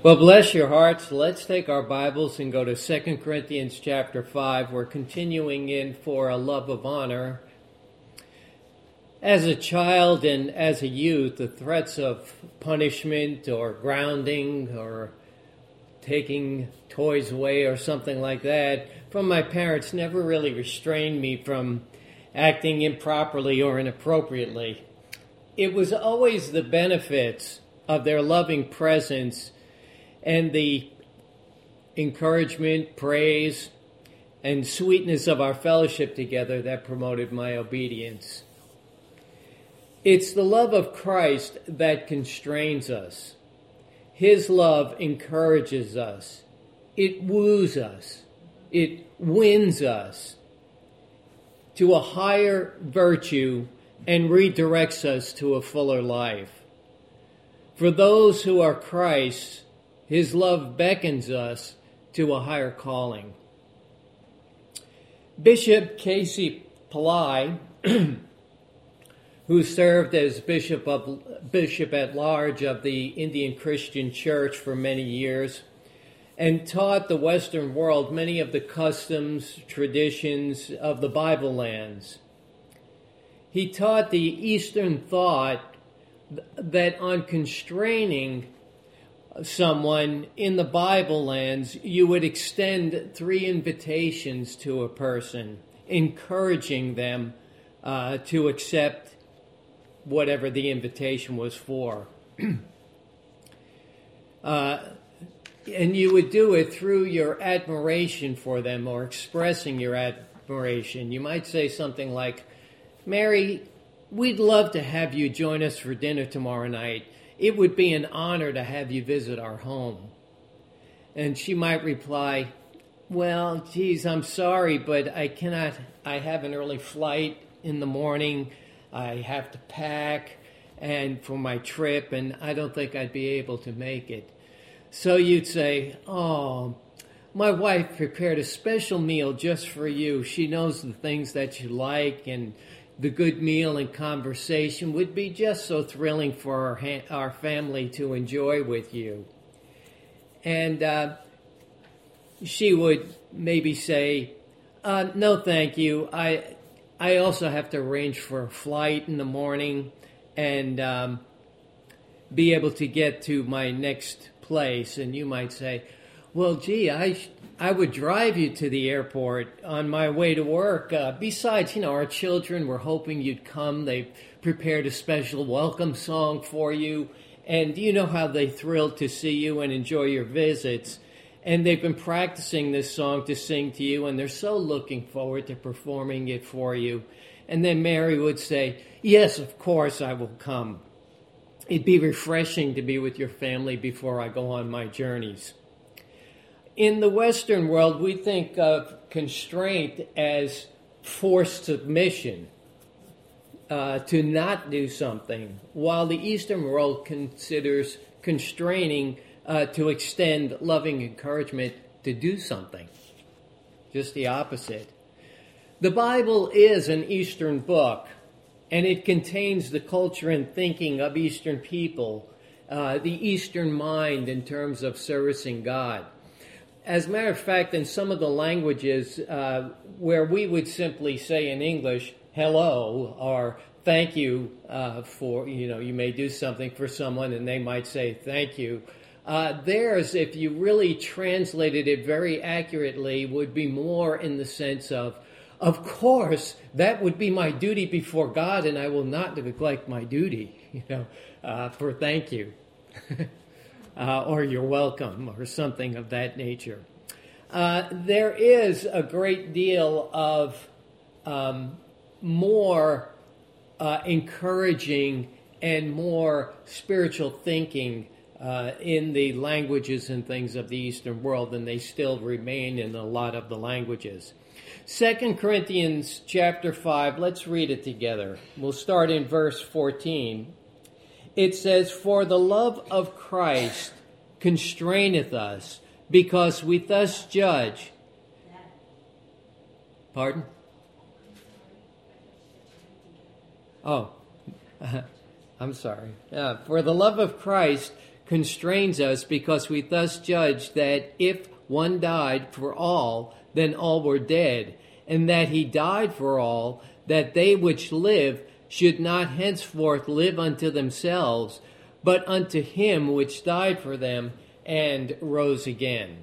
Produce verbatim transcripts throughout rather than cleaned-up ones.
Well, bless your hearts. Let's take our Bibles and go to Second Corinthians chapter five. We're continuing in for a love of honor. As a child and as a youth, the threats of punishment or grounding or taking toys away or something like that from my parents never really restrained me from acting improperly or inappropriately. It was always the benefits of their loving presence and the encouragement, praise, and sweetness of our fellowship together that promoted my obedience. It's the love of Christ that constrains us. His love encourages us. It woos us. It wins us to a higher virtue and redirects us to a fuller life. For those who are Christ's, His love beckons us to a higher calling. Bishop Casey Pillai, who served as Bishop of, Bishop at Large of the Indian Christian Church for many years, and taught the Western world many of the customs, traditions of the Bible lands. He taught the Eastern thought that on constraining someone in the Bible lands, you would extend three invitations to a person, encouraging them uh, to accept whatever the invitation was for. uh, and you would do it through your admiration for them or expressing your admiration. You might say something like, "Mary, we'd love to have you join us for dinner tomorrow night. It would be an honor to have you visit our home." And she might reply, "Well, geez, I'm sorry, but I cannot, I have an early flight in the morning. I have to pack and for my trip, and I don't think I'd be able to make it." So you'd say, "Oh, my wife prepared a special meal just for you. She knows the things that you like, and the good meal and conversation would be just so thrilling for our, ha- our family to enjoy with you." And uh, she would maybe say, uh, "No, thank you. I I also have to arrange for a flight in the morning and um, be able to get to my next place." And you might say, "Well, gee, I sh- I would drive you to the airport on my way to work. Uh, besides, you know, our children were hoping you'd come. They prepared a special welcome song for you. And you know how they thrilled to see you and enjoy your visits. And they've been practicing this song to sing to you, and they're so looking forward to performing it for you." And then Mary would say, "Yes, of course I will come. It'd be refreshing to be with your family before I go on my journeys." In the Western world, we think of constraint as forced submission, uh, to not do something, while the Eastern world considers constraining uh, to extend loving encouragement to do something. Just the opposite. The Bible is an Eastern book, and it contains the culture and thinking of Eastern people, uh, the Eastern mind in terms of servicing God. As a matter of fact, in some of the languages uh, where we would simply say in English, hello, or thank you uh, for, you know, you may do something for someone and they might say thank you. Uh, theirs, if you really translated it very accurately, would be more in the sense of, of course, that would be my duty before God, and I will not neglect my duty, you know, uh, for thank you. Uh, or you're welcome, or something of that nature. Uh, there is a great deal of um, more uh, encouraging and more spiritual thinking uh, in the languages and things of the Eastern world, and they still remain in a lot of the languages. Second Corinthians chapter five, let's read it together. We'll start in verse fourteen. It says, "For the love of Christ constraineth us, because we thus judge." Pardon? Oh, I'm sorry. Uh, "For the love of Christ constrains us, because we thus judge that if one died for all, then all were dead, and that he died for all, that they which live should not henceforth live unto themselves, but unto him which died for them and rose again.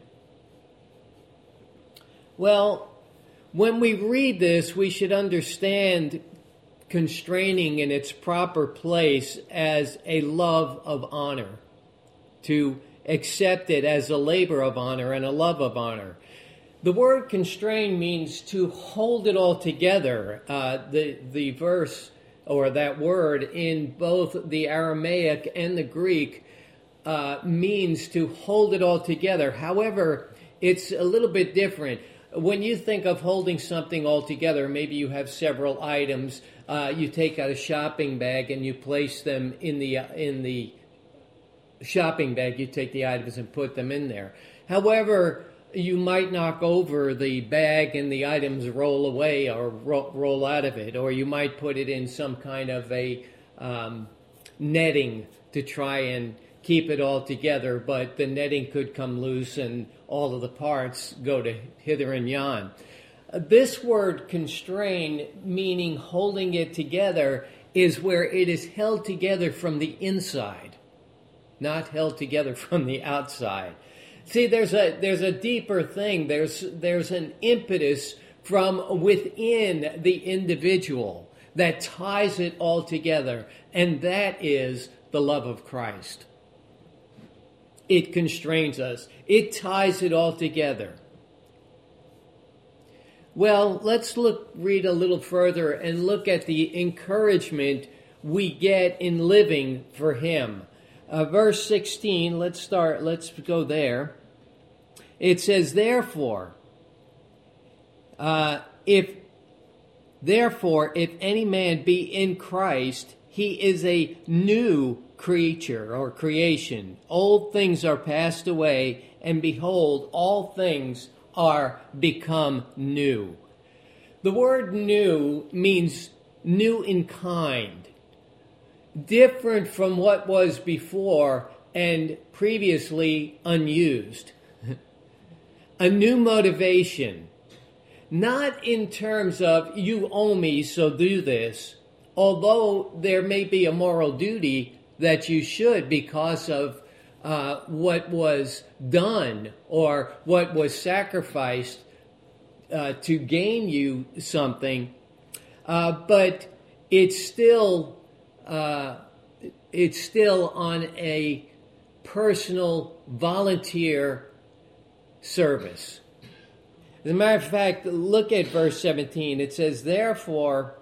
Well, when we read this, we should understand constraining in its proper place as a love of honor, to accept it as a labor of honor and a love of honor. The word constrain means to hold it all together. Uh, the, the verse, or that word, in both the Aramaic and the Greek uh, means to hold it all together. However, it's a little bit different. When you think of holding something all together, maybe you have several items. Uh, you take out a shopping bag and you place them in the uh, in the shopping bag. You take the items and put them in there. However, you might knock over the bag and the items roll away or ro- roll out of it, or you might put it in some kind of a um, netting to try and keep it all together, but the netting could come loose and all of the parts go to hither and yon. Uh, this word constrain, meaning holding it together, is where it is held together from the inside, not held together from the outside. See, there's a there's a deeper thing. There's there's an impetus from within the individual that ties it all together, and that is the love of Christ. It constrains us. It ties it all together. Well, let's look, read a little further and look at the encouragement we get in living for Him. Uh, verse sixteen, let's start, let's go there. It says, therefore, uh, if, therefore, if any man be in Christ, he is a new creature or creation. Old things are passed away, and behold, all things are become new. The word new means new in kind, different from what was before and previously unused. A new motivation, not in terms of you owe me, so do this, although there may be a moral duty that you should because of uh, what was done or what was sacrificed uh, to gain you something, uh, but it's still uh, it's still on a personal volunteer service. As a matter of fact, look at verse seventeen. It says, therefore,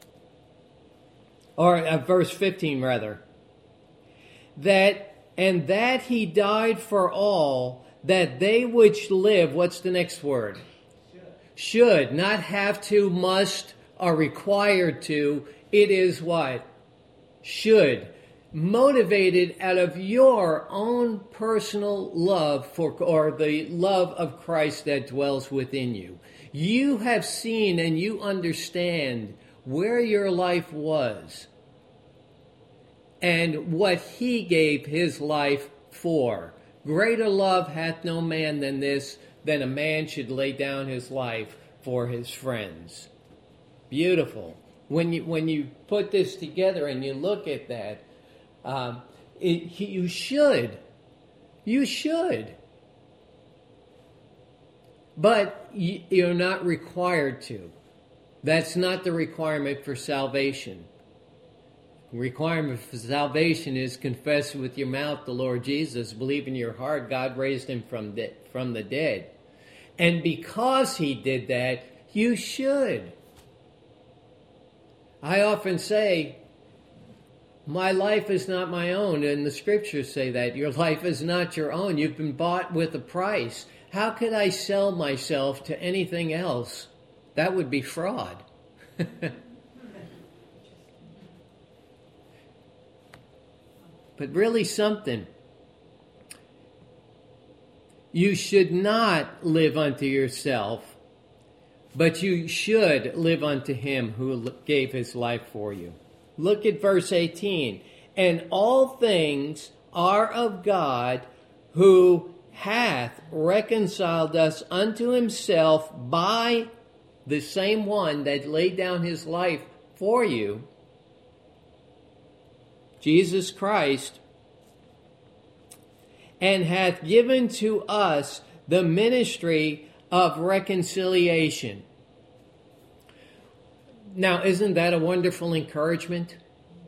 or uh, verse fifteen rather, that and that he died for all, that they which live, what's the next word? Should, should not have to, must, are required to. It is what? Should. Motivated out of your own personal love for, or the love of Christ that dwells within you. You have seen and you understand where your life was and what He gave His life for. Greater love hath no man than this, than a man should lay down his life for his friends. Beautiful. When you when you put this together and you look at that, um, it, you should. You should. But you're not required to. That's not the requirement for salvation. The requirement for salvation is confess with your mouth the Lord Jesus, believe in your heart God raised Him from de- from the dead. And because He did that, you should. I often say, my life is not my own, and the scriptures say that. Your life is not your own. You've been bought with a price. How could I sell myself to anything else? That would be fraud. But really something. You should not live unto yourself, but you should live unto Him who gave His life for you. Look at verse eighteen. And all things are of God, who hath reconciled us unto himself by the same one that laid down his life for you, Jesus Christ, and hath given to us the ministry of reconciliation. Now, isn't that a wonderful encouragement?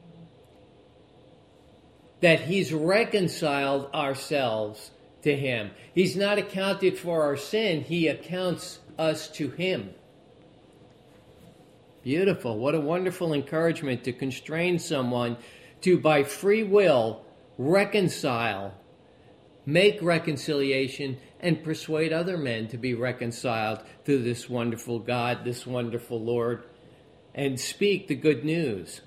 That he's reconciled ourselves to him. He's not accounted for our sin. He accounts us to him. Beautiful. What a wonderful encouragement to constrain someone to, by free will, reconcile, make reconciliation, and persuade other men to be reconciled to this wonderful God, this wonderful Lord, and speak the good news.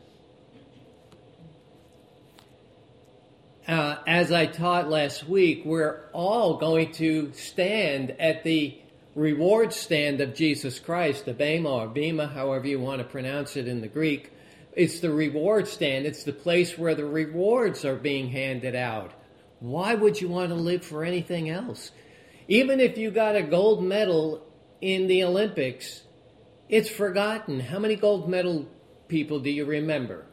Uh, as I taught last week, we're all going to stand at the reward stand of Jesus Christ, the Bema or Bema, however you want to pronounce it in the Greek. It's the reward stand. It's the place where the rewards are being handed out. Why would you want to live for anything else? Even if you got a gold medal in the Olympics, it's forgotten. How many gold medal people do you remember?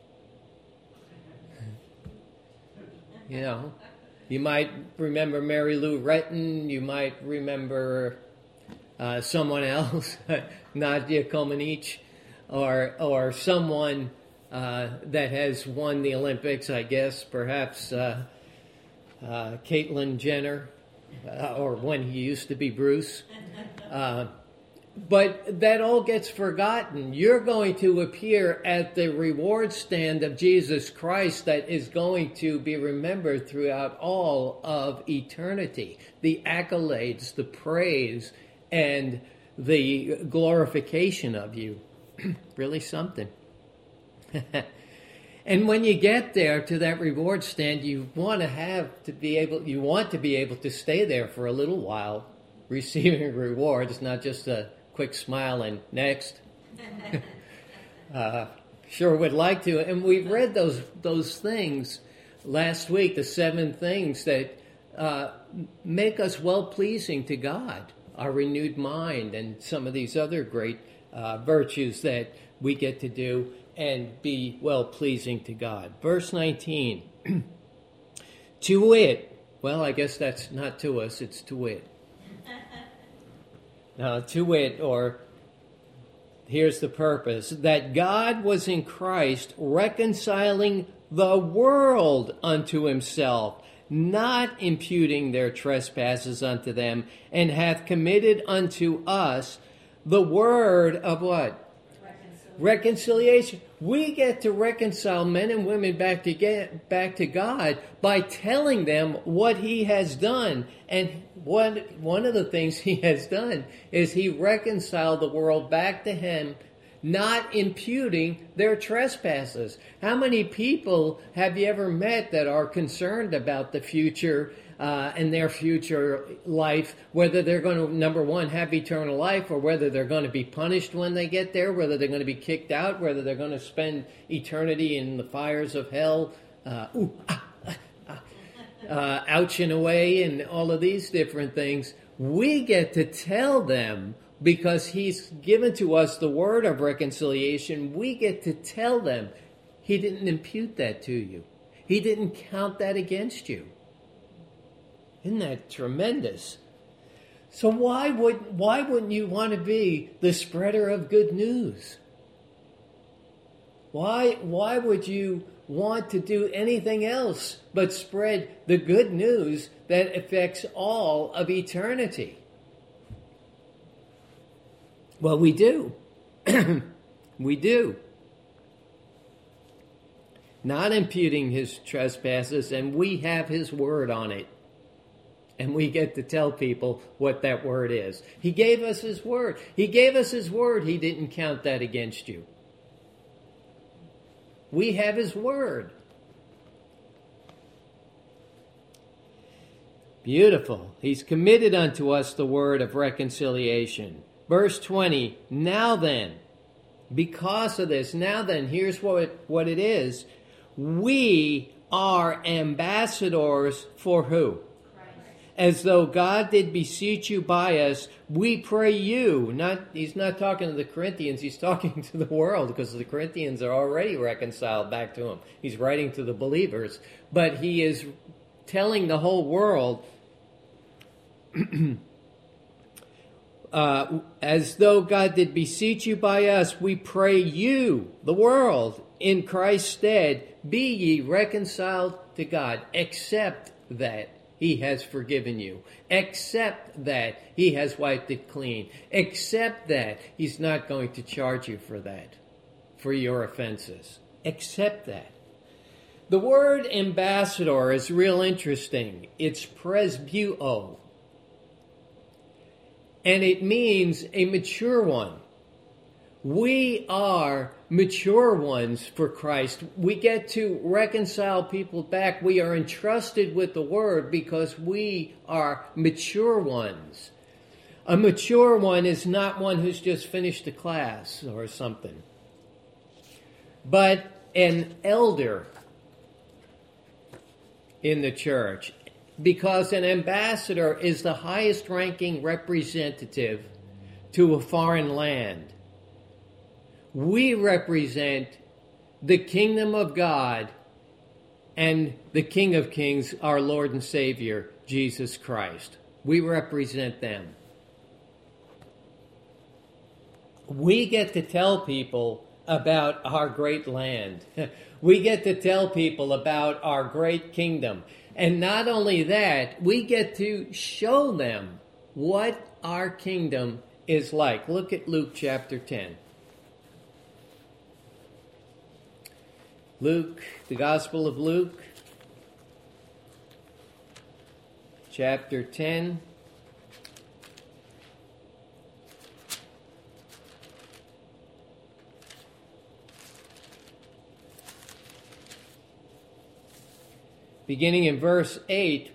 You know, you might remember Mary Lou Retton. You might remember uh, someone else, Nadia Comaneci, or or someone uh, that has won the Olympics. I guess perhaps uh, uh, Caitlyn Jenner, uh, or when he used to be Bruce. Uh, But that all gets forgotten. You're going to appear at the reward stand of Jesus Christ that is going to be remembered throughout all of eternity. The accolades, the praise, and the glorification of you. Really something. And when you get there to that reward stand, you want to have to be able, you want to be able to stay there for a little while, receiving rewards, not just a quick smile and next. uh, sure would like to. And we read those those things last week, the seven things that uh, make us well-pleasing to God, our renewed mind, and some of these other great uh, virtues that we get to do and be well-pleasing to God. Verse nineteen, to wit, well, I guess that's not to us, it's to wit. Now, to wit, or here's the purpose, that God was in Christ reconciling the world unto himself, not imputing their trespasses unto them, and hath committed unto us the word of what? Reconciliation. Reconciliation. We get to reconcile men and women back to get, back to God by telling them what he has done. And one, one of the things he has done is he reconciled the world back to him, not imputing their trespasses. How many people have you ever met that are concerned about the future uh, and their future life, whether they're going to, number one, have eternal life, or whether they're going to be punished when they get there, whether they're going to be kicked out, whether they're going to spend eternity in the fires of hell, uh, ooh, ah, ah, ah, uh, ouch and away, and all of these different things. We get to tell them, because he's given to us the word of reconciliation, we get to tell them he didn't impute that to you. He didn't count that against you. Isn't that tremendous? So why would why wouldn't you want to be the spreader of good news? Why why would you want to do anything else but spread the good news that affects all of eternity? Well, we do. We do. Not imputing his trespasses, and we have his word on it. And we get to tell people what that word is. He gave us his word. He gave us his word. He didn't count that against you. We have his word. Beautiful. He's committed unto us the word of reconciliation. Verse twenty, now then, because of this, now then, here's what it, what it is. We are ambassadors for who? As though God did beseech you by us, we pray you. Not, he's not talking to the Corinthians, he's talking to the world, because the Corinthians are already reconciled back to him. He's writing to the believers. But he is telling the whole world, uh, as though God did beseech you by us, we pray you, the world, in Christ's stead, be ye reconciled to God. Accept that he has forgiven you. Accept that he has wiped it clean. Accept that he's not going to charge you for that, for your offenses. Accept that. The word ambassador is real interesting. It's presbuo. And it means a mature one. We are mature ones for Christ. We get to reconcile people back. We are entrusted with the word because we are mature ones. A mature one is not one who's just finished a class or something, but an elder in the church, because an ambassador is the highest ranking representative to a foreign land. We represent the kingdom of God and the King of Kings, our Lord and Savior, Jesus Christ. We represent them. We get to tell people about our great land. We get to tell people about our great kingdom. And not only that, we get to show them what our kingdom is like. Look at Luke chapter ten. Luke, the Gospel of Luke, chapter ten. Beginning in verse eight,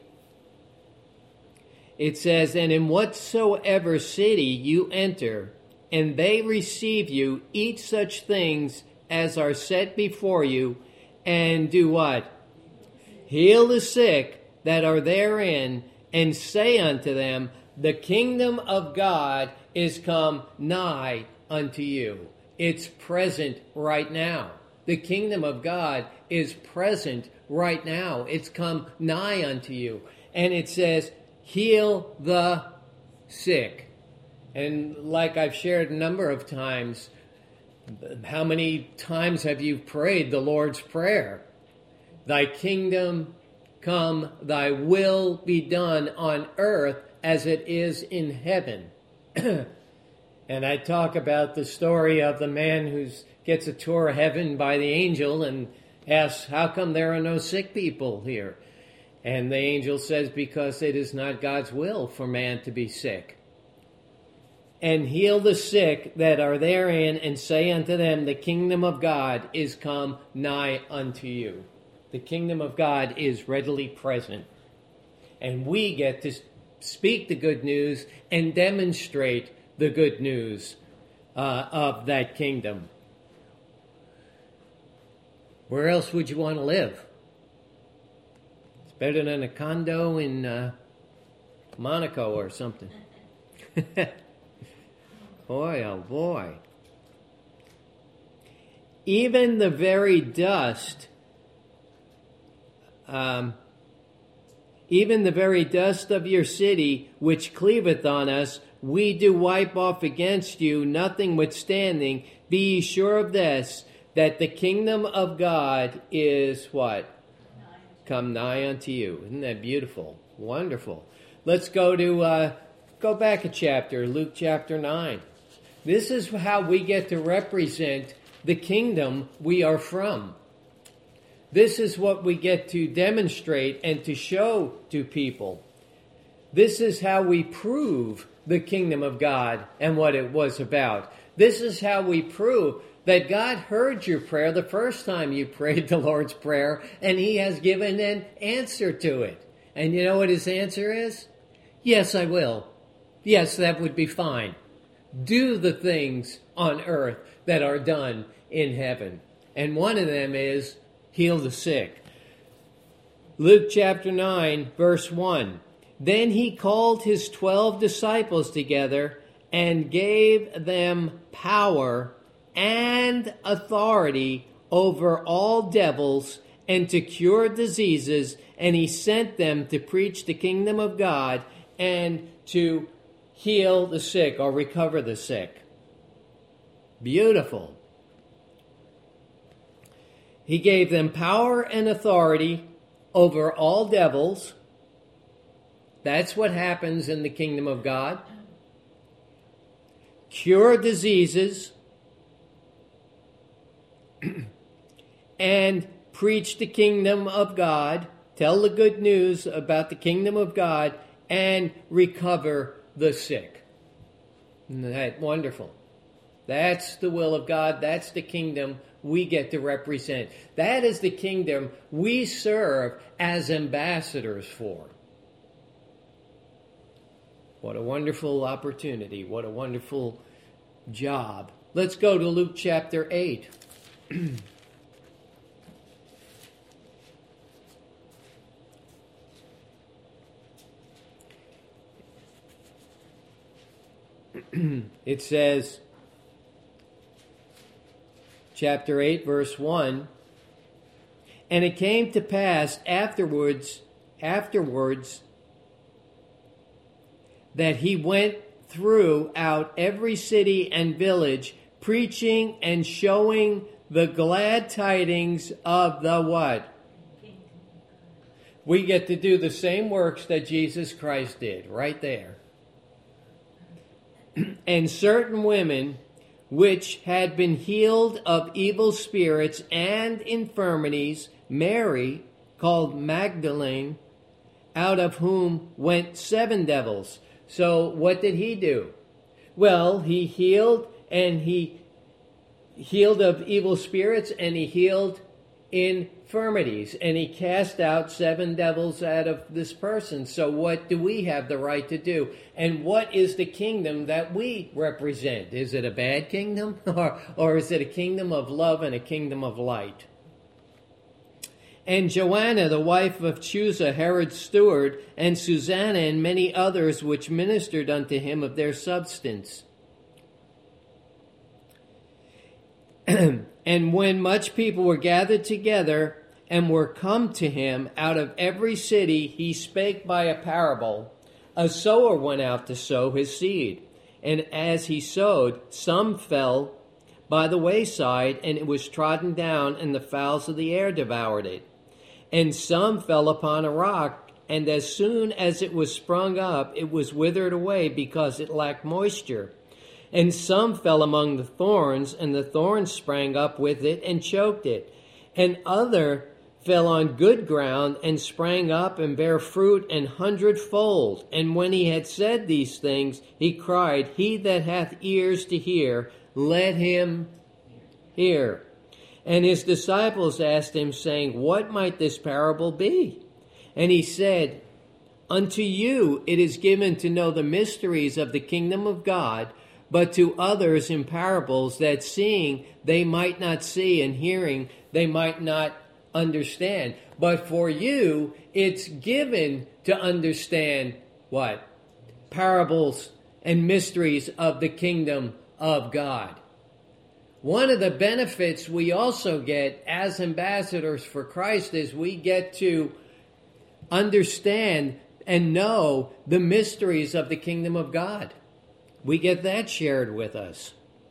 it says, "And in whatsoever city you enter, and they receive you, eat such things as are set before you, and do what? Heal the sick that are therein, and say unto them, the kingdom of God is come nigh unto you." It's present right now. The kingdom of God is present right now. It's come nigh unto you. And it says, heal the sick. And like I've shared a number of times, how many times have you prayed the Lord's Prayer? Thy kingdom come, thy will be done on earth as it is in heaven. And I talk about the story of the man who gets a tour of heaven by the angel and asks, how come there are no sick people here? And the angel says, because it is not God's will for man to be sick. And heal the sick that are therein, and say unto them, the kingdom of God is come nigh unto you. The kingdom of God is readily present. And we get to speak the good news and demonstrate the good news uh, of that kingdom. Where else would you want to live? It's better than a condo in uh, Monaco or something. Boy, oh boy. Even the very dust, um, even the very dust of your city, which cleaveth on us, we do wipe off against you, nothing withstanding. Be ye sure of this, that the kingdom of God is what? Nigh. Come nigh unto you. Isn't that beautiful? Wonderful. Let's go to, uh, go back a chapter, Luke chapter nine. This is how we get to represent the kingdom we are from. This is what we get to demonstrate and to show to people. This is how we prove the kingdom of God and what it was about. This is how we prove that God heard your prayer the first time you prayed the Lord's Prayer, and he has given an answer to it. And you know what his answer is? Yes, I will. Yes, that would be fine. Do the things on earth that are done in heaven. And one of them is heal the sick. Luke chapter nine, verse one. Then he called his twelve disciples together and gave them power and authority over all devils and to cure diseases, and he sent them to preach the kingdom of God and to heal the sick or recover the sick. Beautiful. He gave them power and authority over all devils. That's what happens in the kingdom of God. Cure diseases and preach the kingdom of God, tell the good news about the kingdom of God, and recover the sick. Isn't that wonderful? That's the will of God. That's the kingdom we get to represent. That is the kingdom we serve as ambassadors for. What a wonderful opportunity. What a wonderful job. Let's go to Luke chapter eight. It says, chapter eight, verse one, and it came to pass afterwards, afterwards, that he went throughout every city and village, preaching and showing the glad tidings of the what? We get to do the same works that Jesus Christ did, right there. And certain women which had been healed of evil spirits and infirmities, Mary, called Magdalene, out of whom went seven devils. So what did he do? Well, he healed, and he healed of evil spirits, and he healed infirmities, and he cast out seven devils out of this person. So what do we have the right to do? And what is the kingdom that we represent? Is it a bad kingdom? or, or is it a kingdom of love and a kingdom of light? And Joanna, the wife of Chuza, Herod's steward, and Susanna, and many others which ministered unto him of their substance. And when much people were gathered together and were come to him out of every city, he spake by a parable. A sower went out to sow his seed. And as he sowed, some fell by the wayside, and it was trodden down, and the fowls of the air devoured it. And some fell upon a rock, and as soon as it was sprung up, it was withered away, because it lacked moisture. And some fell among the thorns, and the thorns sprang up with it and choked it. And other fell on good ground, and sprang up and bare fruit an hundredfold. And when he had said these things, he cried, He that hath ears to hear, let him hear. And his disciples asked him, saying, What might this parable be? And he said, Unto you it is given to know the mysteries of the kingdom of God, but to others in parables, that seeing they might not see, and hearing they might not understand. But for you, it's given to understand what? Parables and mysteries of the kingdom of God. One of the benefits we also get as ambassadors for Christ is we get to understand and know the mysteries of the kingdom of God. We get that shared with us.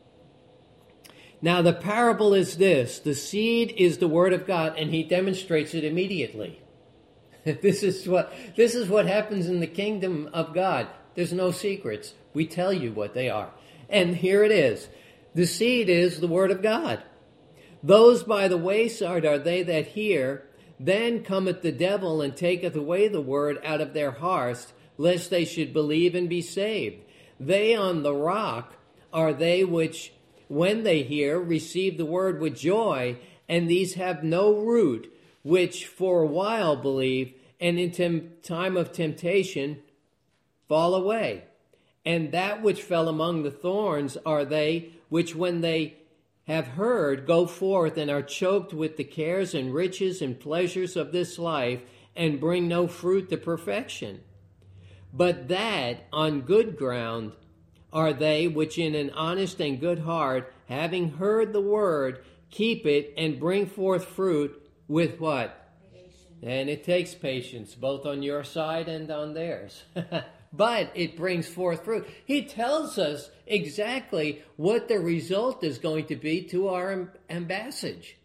Now, the parable is this. The seed is the word of God, and he demonstrates it immediately. This is what, this is what happens in the kingdom of God. There's no secrets. We tell you what they are. And here it is. The seed is the word of God. Those by the wayside are they that hear. Then cometh the devil, and taketh away the word out of their hearts, lest they should believe and be saved. They on the rock are they which, when they hear, receive the word with joy, and these have no root, which for a while believe, and in tem- time of temptation fall away. And that which fell among the thorns are they which, when they have heard, go forth and are choked with the cares and riches and pleasures of this life, and bring no fruit to perfection. But that on good ground are they which in an honest and good heart, having heard the word, keep it and bring forth fruit with what? Patience. And it takes patience, both on your side and on theirs. But it brings forth fruit. He tells us exactly what the result is going to be to our ambassage.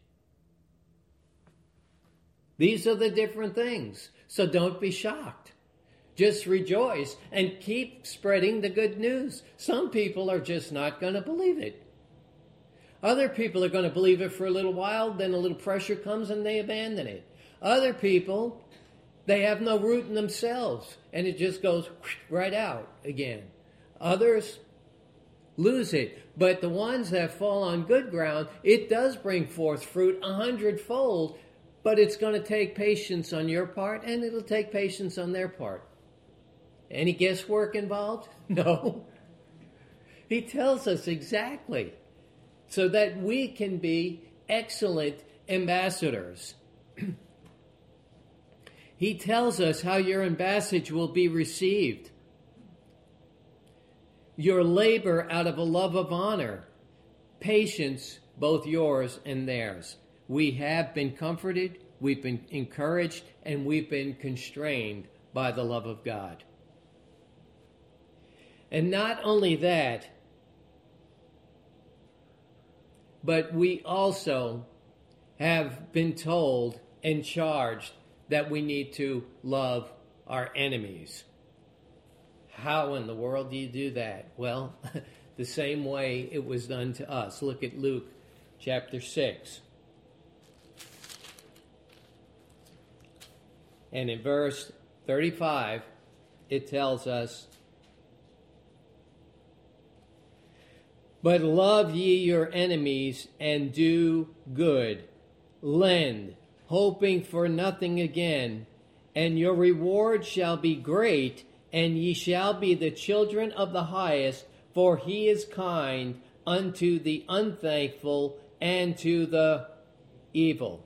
These are the different things. So don't be shocked. Just rejoice and keep spreading the good news. Some people are just not going to believe it. Other people are going to believe it for a little while, then a little pressure comes and they abandon it. Other people, they have no root in themselves, and it just goes right out again. Others lose it. But the ones that fall on good ground, it does bring forth fruit a hundredfold, but it's going to take patience on your part, and it'll take patience on their part. Any guesswork involved? No. He tells us exactly so that we can be excellent ambassadors. He tells us how your ambassage will be received. Your labor out of a love of honor, patience, both yours and theirs. We have been comforted, we've been encouraged, and we've been constrained by the love of God. And not only that, but we also have been told and charged that we need to love our enemies. How in the world do you do that? Well, the same way it was done to us. Look at Luke chapter six. And in verse thirty-five, it tells us, "But love ye your enemies, and do good. Lend, hoping for nothing again. And your reward shall be great, and ye shall be the children of the highest, for he is kind unto the unthankful and to the evil."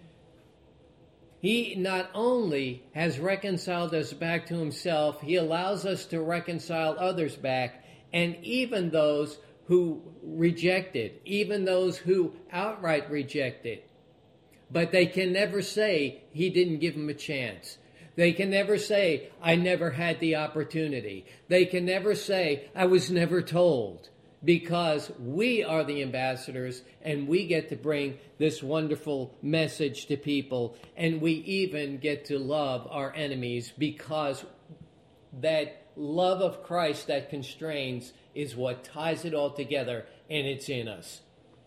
He not only has reconciled us back to himself, he allows us to reconcile others back, and even those who reject it, even those who outright reject it. But they can never say he didn't give them a chance. They can never say, I never had the opportunity. They can never say, I was never told. Because we are the ambassadors and we get to bring this wonderful message to people. And we even get to love our enemies because that love of Christ that constrains is what ties it all together, and it's in us.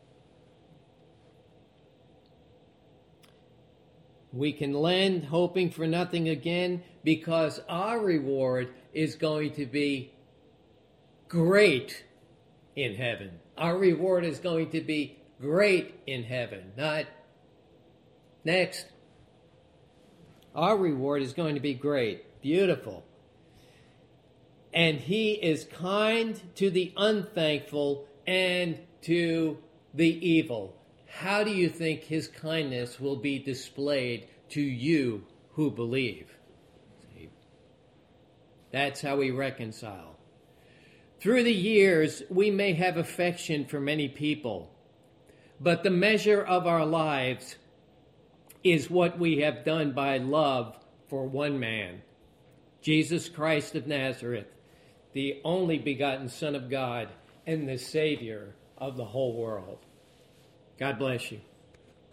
We can lend, hoping for nothing again, because our reward is going to be great in heaven. Our reward is going to be great in heaven, not next. Our reward is going to be great, beautiful. And he is kind to the unthankful and to the evil. How do you think his kindness will be displayed to you who believe? See? That's how we reconcile. Through the years, we may have affection for many people, but the measure of our lives is what we have done by love for one man, Jesus Christ of Nazareth, the only begotten Son of God and the Savior of the whole world. God bless you.